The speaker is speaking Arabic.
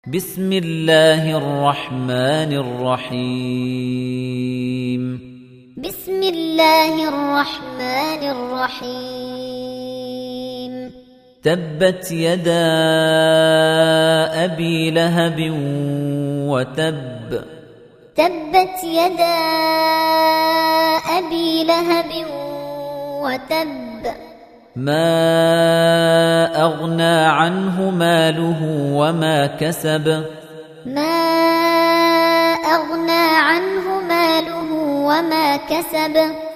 بسم الله الرحمن الرحيم بسم الله الرحمن الرحيم تبت يدا أبي لهب وتب تبت يدا أبي لهب وتب ما أغنى عنه ماله وما كسب ما أغنى عنه ماله وما كسب